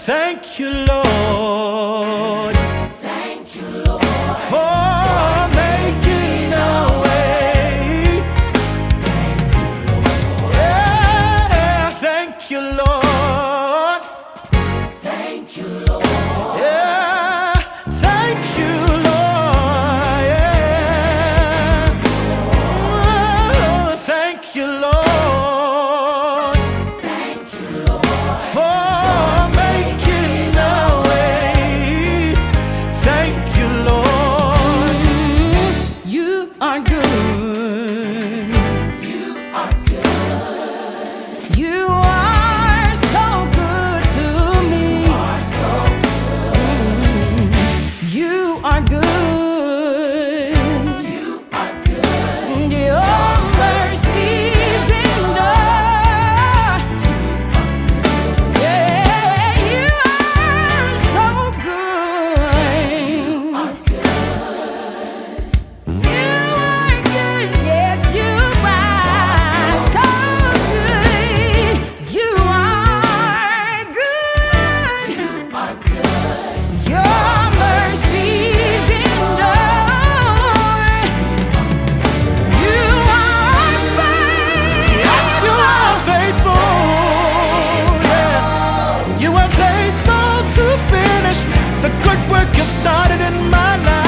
Thank you, Lord. Thank you, Lord. For making a way. Yeah, thank you, Lord. Thank you, Lord. Yeah, thank you, Lord. Yeah. Oh, thank you, Lord. Thank you, Lord. For making a way. Thank you, Lord. You are good. You are good. You are so good to me. You are so good. You are good. You are good. Your mercies endure. Yeah, you are so good. You are good. You are good. Yes, you are so good. You are good. You are good. Your mercies endure. You are Yes, you are faithful. Yeah, you are faithful to finish the good work you've started in my life.